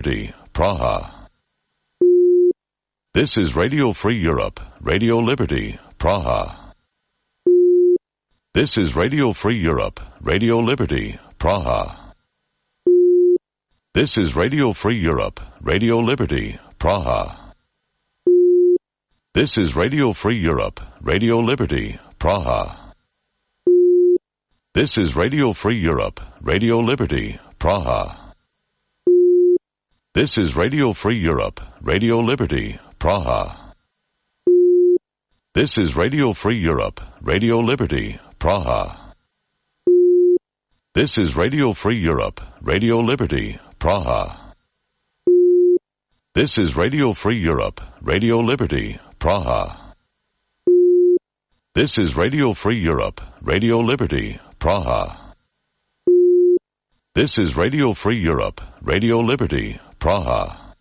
Liberty, Praha. This is Radio Free Europe, Radio Liberty, Praha. This is Radio Free Europe, Radio Liberty, Praha. This is Radio Free Europe, Radio Liberty, Praha. This is Radio Free Europe, Radio Liberty, Praha. This is Radio Free Europe, Radio Liberty, Praha. This is Radio Free Europe, Radio Liberty, Praha. This is Radio Free Europe, Radio Liberty, Praha. This is Radio Free Europe, Radio Liberty, Praha. This is Radio Free Europe, Radio Liberty, Praha. This is Radio Free Europe, Radio Liberty, Praha. This is Radio Free Europe, Radio Liberty, Praha.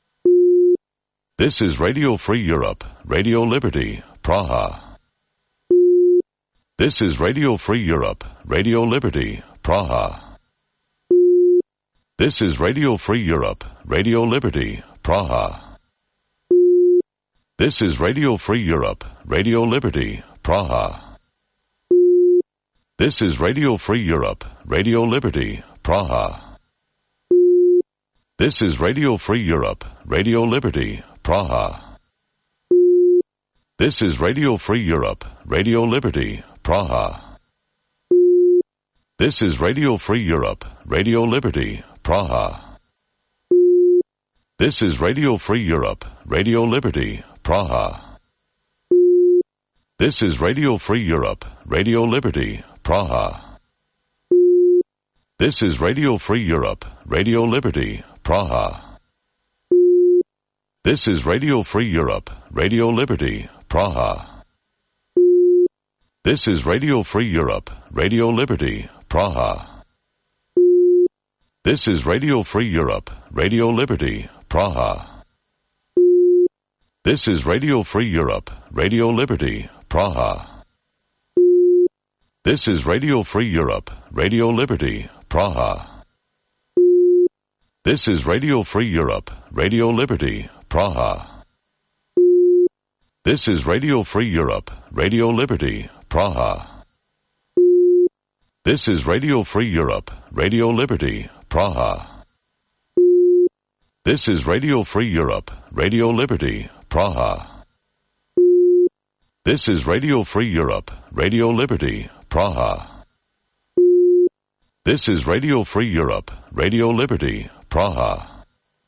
This is Radio Free Europe, Radio Liberty, Praha. This is Radio Free Europe, Radio Liberty, Praha. This is Radio Free Europe, Radio Liberty, Praha. This is Radio Free Europe, Radio Liberty, Praha. This is Radio Free Europe, Radio Liberty, Praha. This is Radio Free Europe, Radio Liberty, Praha. This is Radio Free Europe, Radio Liberty, Praha. This is Radio Free Europe, Radio Liberty, Praha. This is Radio Free Europe, Radio Liberty, Praha. This is Radio Free Europe, Radio Liberty, Praha. This is Radio Free Europe, Radio Liberty, Praha. This is Radio Free Europe, Radio Liberty, Praha. This is Radio Free Europe, Radio Liberty, Praha. This is Radio Free Europe, Radio Liberty, Praha. This is Radio Free Europe, Radio Liberty, Praha. This is Radio Free Europe, Radio Liberty, Praha. This is Radio Free Europe, Radio Liberty, Praha. This is Radio Free Europe, Radio Liberty, Praha. This is Radio Free Europe, Radio Liberty, Praha. This is Radio Free Europe, Radio Liberty, Praha. This is Radio Free Europe, Radio Liberty, Praha. This is Radio Free Europe, Radio Liberty, Praha.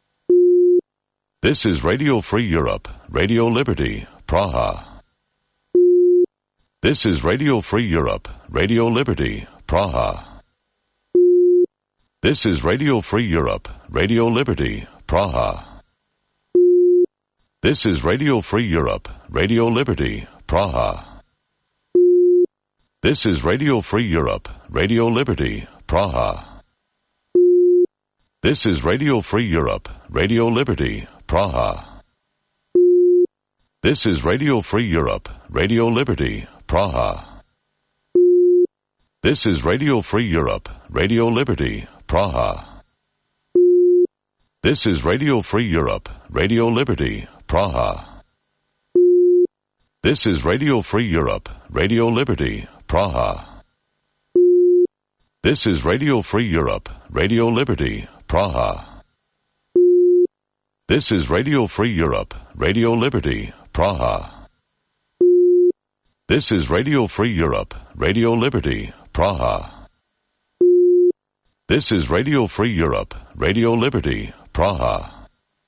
This is Radio Free Europe, Radio Liberty, Praha. This is Radio Free Europe, Radio Liberty, Praha. This is Radio Free Europe, Radio Liberty, Praha. This is Radio Free Europe, Radio Liberty, Praha. This is Radio Free Europe, Radio Liberty, Praha. This is Radio Free Europe, Radio Liberty, Praha. This is Radio Free Europe, Radio Liberty, Praha. This is Radio Free Europe, Radio Liberty, Praha. This is Radio Free Europe, Radio Liberty, Praha. This is Radio Free Europe, Radio Liberty, Praha. This is Radio Free Europe, Radio Liberty, Praha. This is Radio Free Europe, Radio Liberty, Praha. This is Radio Free Europe, Radio Liberty, Praha. This is Radio Free Europe, Radio Liberty, Praha.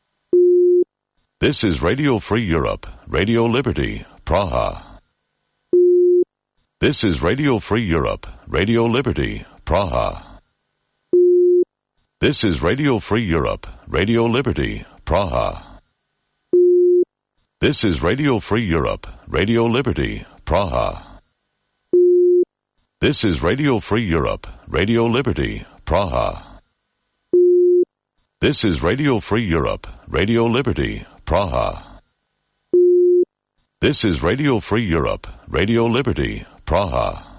This is Radio Free Europe, Radio Liberty, Praha. This is Radio Free Europe, Radio Liberty, Praha. This is Radio Free Europe, Radio Liberty, Praha. This is Radio Free Europe, Radio Liberty, Praha. This is Radio Free Europe, Radio Liberty, Praha. This is Radio Free Europe, Radio Liberty, Praha. This is Radio Free Europe, Radio Liberty, Praha.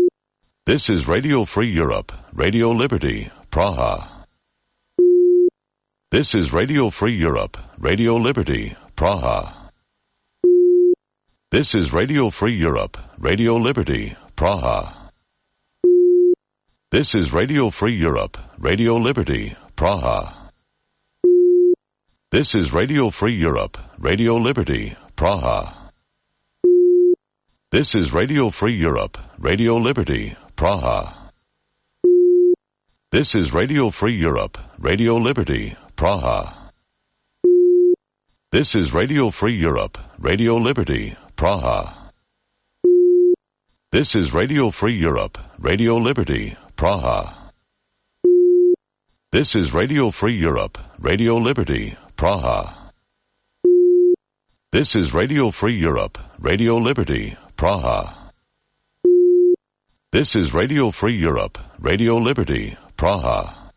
This is Radio Free Europe, Radio Liberty, Praha. This is Radio Free Europe, Radio Liberty, Praha. This is Radio Free Europe, Radio Liberty, Praha. This is Radio Free Europe, Radio Liberty, Praha. This is Radio Free Europe, Radio Liberty, Praha. This is Radio Free Europe, Radio Liberty, Praha. This is Radio Free Europe, Radio Liberty, Praha. This is Radio Free Europe, Radio Liberty, Praha. This is Radio Free Europe, Radio Liberty, Praha. This is Radio Free Europe, Radio Liberty, Praha. This is Radio Free Europe, Radio Liberty, Praha. This is Radio Free Europe, Radio Liberty, Praha.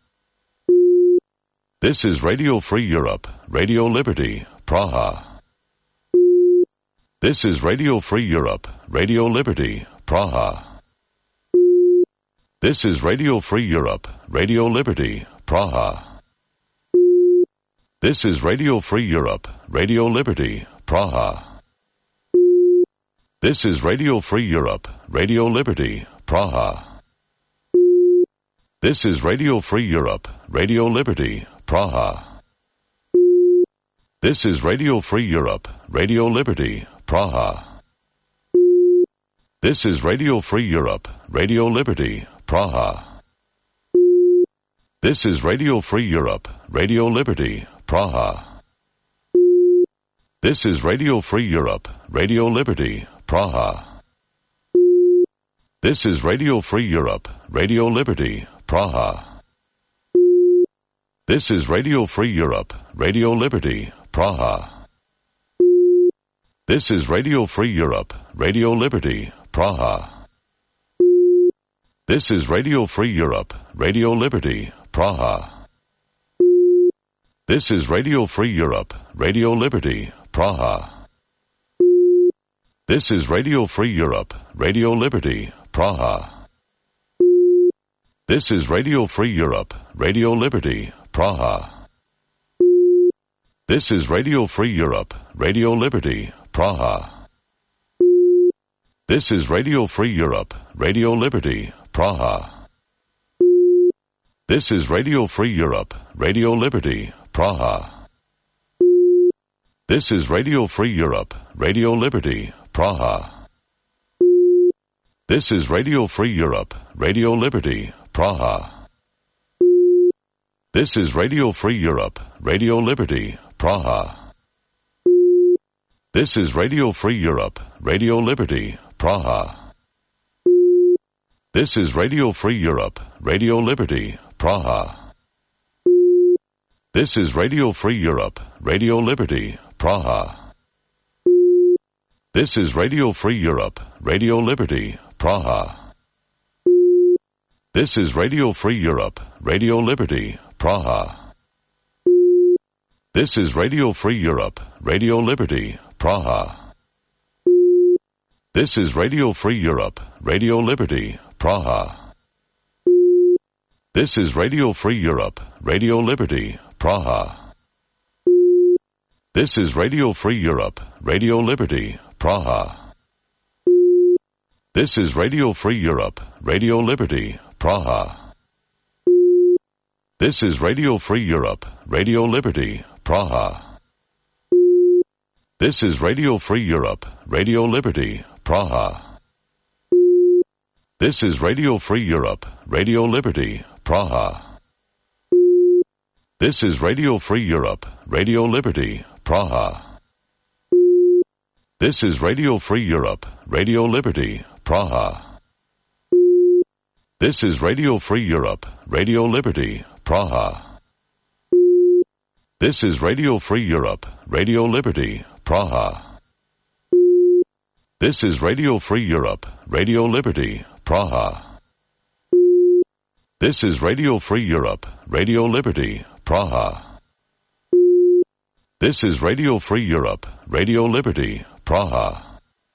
This is Radio Free Europe, Radio Liberty, Praha. This is Radio Free Europe, Radio Liberty, Praha. This is Radio Free Europe, Radio Liberty, Praha. This is Radio Free Europe, Radio Liberty, Praha. This is Radio Free Europe, Radio Liberty, Praha. This is Radio Free Europe, Radio Liberty, Praha. This is Radio Free Europe, Radio Liberty, Praha. This is Radio Free Europe, Radio Liberty, Praha. This is Radio Free Europe, Radio Liberty, Praha. This is Radio Free Europe, Radio Liberty, Praha. This is Radio Free Europe, Radio Liberty, Praha. This is Radio Free Europe, Radio Liberty, Praha. This is Radio Free Europe, Radio Liberty, Praha. This is Radio Free Europe, Radio Liberty, Praha. This is Radio Free Europe, Radio Liberty, Praha. This is Radio Free Europe, Radio Liberty, Praha. This is Radio Free Europe, Radio Liberty, Praha. This is Radio Free Europe, Radio Liberty, Praha. This is Radio Free Europe, Radio Liberty, Praha. This is Radio Free Europe, Radio Liberty, Praha. This is Radio Free Europe, Radio Liberty, Praha. This is Radio Free Europe, Radio Liberty, Praha. This is Radio Free Europe, Radio Liberty, Praha. This is Radio Free Europe, Radio Liberty, Praha. This is Radio Free Europe, Radio Liberty, Praha. This is Radio Free Europe, Radio Liberty, Praha. This is Radio Free Europe, Radio Liberty, Praha. This is Radio Free Europe, Radio Liberty, Praha. This is Radio Free Europe, Radio Liberty, Praha. This is Radio Free Europe, Radio Liberty, Praha. This is Radio Free Europe, Radio Liberty, Praha. This is Radio Free Europe, Radio Liberty, Praha. This is Radio Free Europe, Radio Liberty, Praha. This is Radio Free Europe, Radio Liberty, Praha. This is Radio Free Europe, Radio Liberty, Praha. This is Radio Free Europe, Radio Liberty, Praha. This is Radio Free Europe, Radio Liberty, Praha. This is Radio Free Europe, Radio Liberty, Praha. This is Radio Free Europe, Radio Liberty, Praha. This is Radio Free Europe, Radio Liberty, Praha. This is Radio Free Europe, Radio Liberty, Praha. This is Radio Free Europe, Radio Liberty, Praha. This is Radio Free Europe, Radio Liberty, Praha.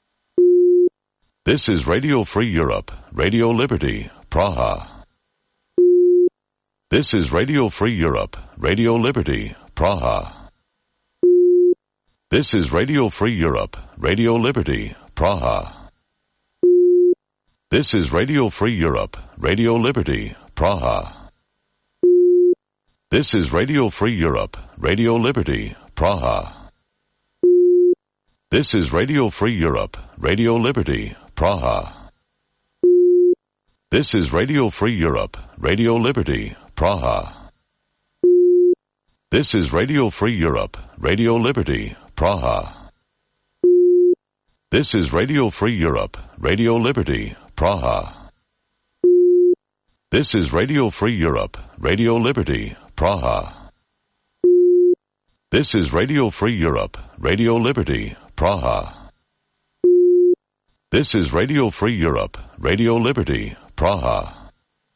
This is Radio Free Europe, Radio Liberty, Praha. This is Radio Free Europe, Radio Liberty, Praha. This is Radio Free Europe, Radio Liberty, Praha. This is Radio Free Europe, Radio Liberty, Praha. This is Radio Free Europe, Radio Liberty, Praha. This is Radio Free Europe, Radio Liberty, Praha. This is Radio Free Europe, Radio Liberty, Praha. This is Radio Free Europe, Radio Liberty, Praha. This is Radio Free Europe, Radio Liberty, Praha. This is Radio Free Europe, Radio Liberty, Praha. This is Radio Free Europe, Radio Liberty, Praha. This is Radio Free Europe, Radio Liberty, Praha.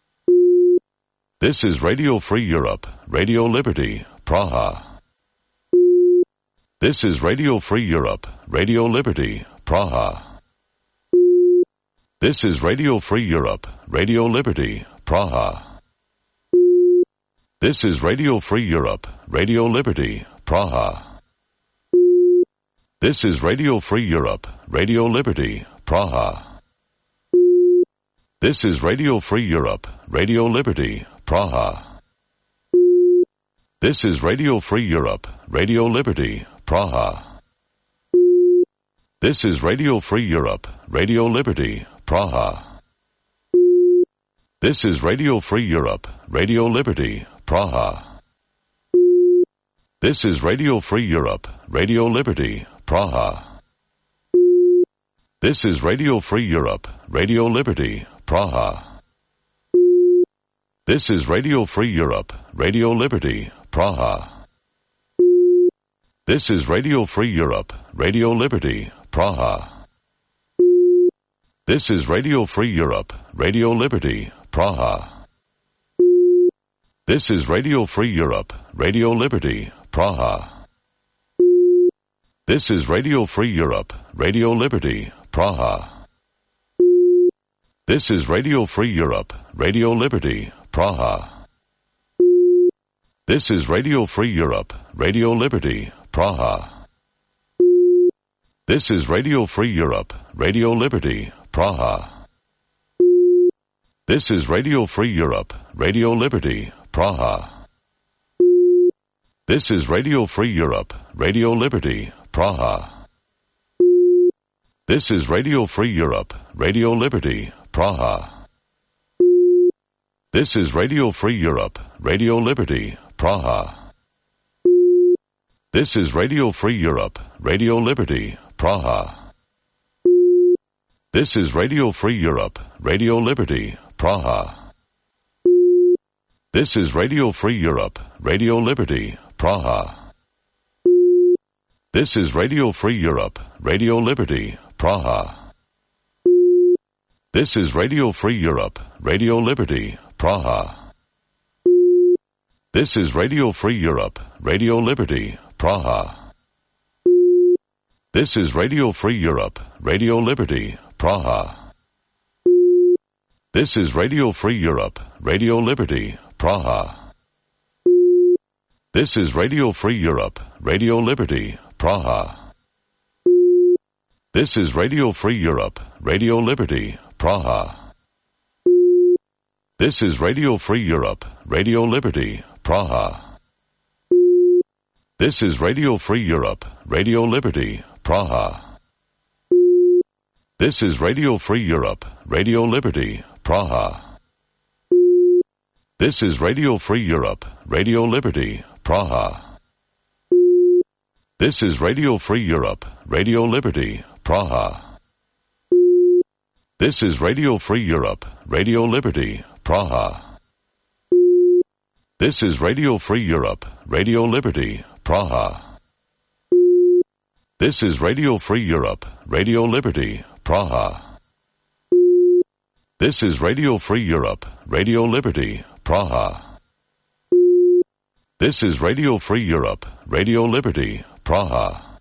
This is Radio Free Europe, Radio Liberty, Praha. This is Radio Free Europe, Radio Liberty, Praha. This is Radio Free Europe, Radio Liberty, Praha. This is Radio Free Europe, Radio Liberty, Praha. This is Radio Free Europe, Radio Liberty, Praha. This is Radio Free Europe, Radio Liberty, Praha. This is Radio Free Europe, Radio Liberty, Praha. This is Radio Free Europe, Radio Liberty, Praha. This is Radio Free Europe, Radio Liberty, Praha. This is Radio Free Europe, Radio Liberty, Praha. This is Radio Free Europe, Radio Liberty, Praha. This is Radio Free Europe, Radio Liberty, Praha. This is Radio Free Europe, Radio Liberty, Praha. This is Radio Free Europe, Radio Liberty, Praha. This is Radio Free Europe, Radio Liberty, Praha. This is Radio Free Europe, Radio Liberty, Praha. This is Radio Free Europe, Radio Liberty, Praha. This is Radio Free Europe, Radio Liberty, Praha. This is Radio Free Europe, Radio Liberty, Praha. This is Radio Free Europe, Radio Liberty, Praha. This is Radio Free Europe, Radio Liberty, Praha. This is Radio Free Europe, Radio Liberty, Praha. This is Radio Free Europe, Radio Liberty, Praha. This is Radio Free Europe, Radio Liberty, Praha. This is Radio Free Europe, Radio Liberty, Praha. This is Radio Free Europe, Radio Liberty, Praha. This is Radio Free Europe, Radio Liberty, Praha. This is Radio Free Europe, Radio Liberty, Praha. This is Radio Free Europe, Radio Liberty, Praha. This is Radio Free Europe, Radio Liberty, Praha. This is Radio Free Europe, Radio Liberty, Praha. This is Radio Free Europe, Radio Liberty, Praha. This is Radio Free Europe, Radio Liberty, Praha. This is Radio Free Europe, Radio Liberty, Praha. This is Radio Free Europe, Radio Liberty, Praha. This is Radio Free Europe, Radio Liberty, Praha. This is Radio Free Europe, Radio Liberty, Praha. This is Radio Free Europe, Radio Liberty, Praha. This is Radio Free Europe, Radio Liberty, Praha. This is Radio Free Europe, Radio Liberty, Praha. This is Radio Free Europe, Radio Liberty, Praha. This is Radio Free Europe, Radio Liberty, Praha. This is Radio Free Europe, Radio Liberty, Praha.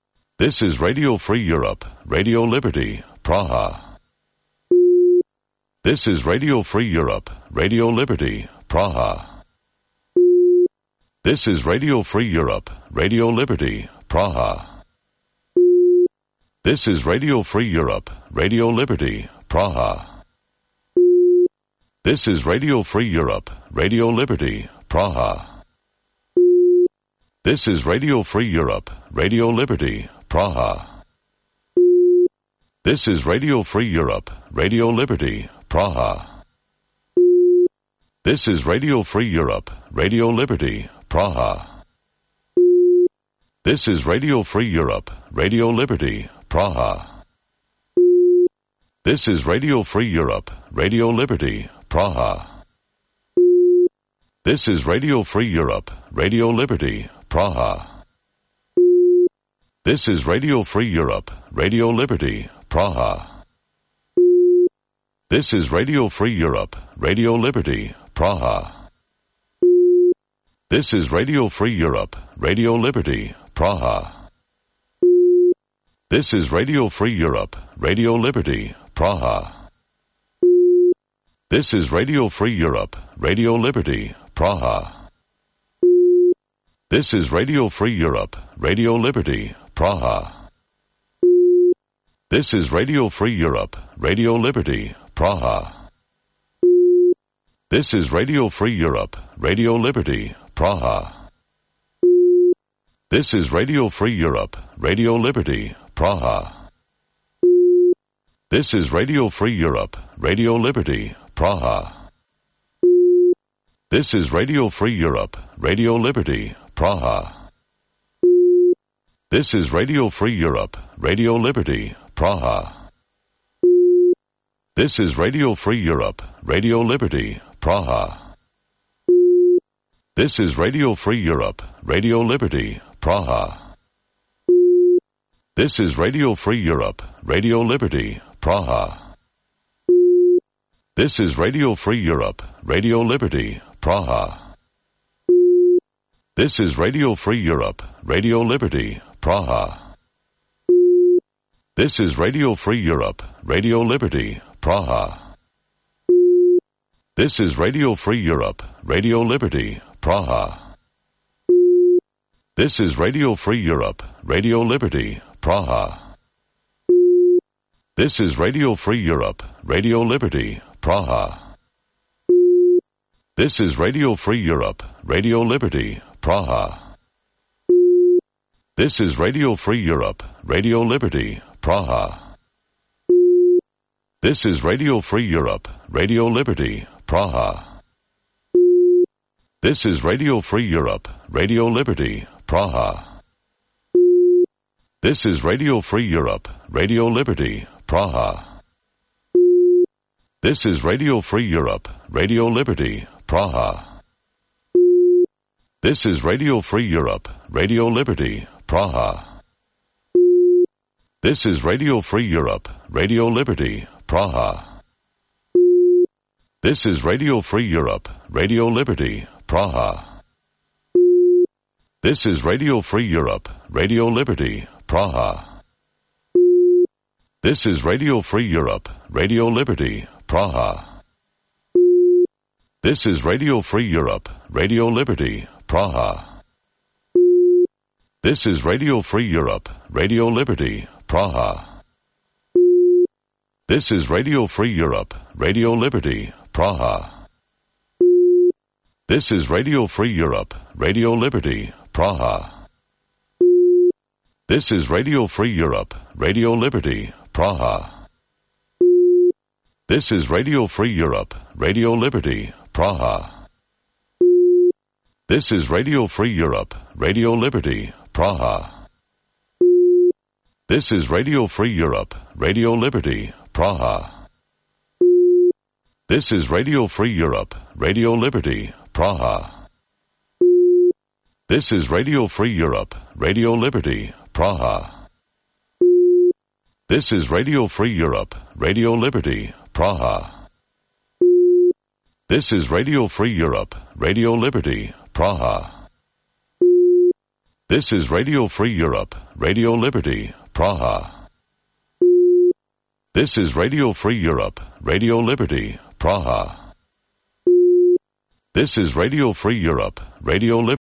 This is Radio Free Europe, Radio Liberty, Praha. This is Radio Free Europe, Radio Liberty, Praha. This is Radio Free Europe, Radio Liberty, Praha. This is Radio Free Europe, Radio Liberty, Praha. This is Radio Free Europe, Radio Liberty, Praha. This is Radio Free Europe, Radio Liberty, Praha. This is Radio Free Europe, Radio Liberty, Praha. This is Radio Free Europe, Radio Liberty, Praha. This is Radio Free Europe, Radio Liberty, Praha. This is Radio Free Europe, Radio Liberty, Praha. This is Radio Free Europe, Radio Liberty, Praha. This is Radio Free Europe, Radio Liberty, Praha. This is Radio Free Europe, Radio Liberty, Praha. This is Radio Free Europe, Radio Liberty, Praha. This is Radio Free Europe, Radio Liberty, Praha. This is Radio Free Europe, Radio Liberty, Praha. This is Radio Free Europe, Radio Liberty, Praha. This is Radio Free Europe, Radio Liberty, Praha. This is Radio Free Europe, Radio Liberty, Praha. This is Radio Free Europe, Radio Liberty, Praha. This is Radio Free Europe, Radio Liberty, Praha. This is Radio Free Europe, Radio Liberty, Praha. This is Radio Free Europe, Radio Liberty, Praha. This is Radio Free Europe, Radio Liberty, Praha. This is Radio Free Europe, Radio Liberty, Praha. This is Radio Free Europe, Radio Liberty, Praha. This is Radio Free Europe, Radio Liberty, Praha. This is Radio Free Europe, Radio Liberty, Praha. This is Radio Free Europe, Radio Liberty, Praha. This is Radio Free Europe, Radio Liberty, Praha. This is Radio Free Europe, Radio Liberty, Praha. This is Radio Free Europe, Radio Liberty, Praha. This is Radio Free Europe, Radio Liberty, Praha. This is Radio Free Europe, Radio Liberty, Praha. This is Radio Free Europe, Radio Liberty, Praha. This is Radio Free Europe, Radio Liberty, Praha. This is Radio Free Europe, Radio Liberty, Praha. This is Radio Free Europe, Radio Liberty, Praha. This is Radio Free Europe, Radio Liberty, Praha. This is Radio Free Europe, Radio Liberty, Praha. This is Radio Free Europe, Radio Liberty, Praha. This is Radio Free Europe, Radio Liberty, Praha. This is Radio Free Europe, Radio Liberty, Praha. This is Radio Free Europe, Radio Liberty, Praha. This is Radio Free Europe, Radio Liberty, Praha. This is Radio Free Europe, Radio Liberty, Praha. This is Radio Free Europe, Radio Liberty, Praha. This is Radio Free Europe, Radio Liberty, Praha. This is Radio Free Europe, Radio Liberty, Praha. This is Radio Free Europe, Radio Liberty, Praha. This is Radio Free Europe, Radio Liberty, Praha. This is Radio Free Europe, Radio Liberty, Praha. This is Radio Free Europe, Radio Liberty, Praha. This is Radio Free Europe, Radio Liberty, Praha. This is Radio Free Europe, Radio Liberty, Praha. This is Radio Free Europe, Radio Liberty, Praha. This is Radio Free Europe, Radio Liberty, Praha. This is Radio Free Europe, Radio Liberty.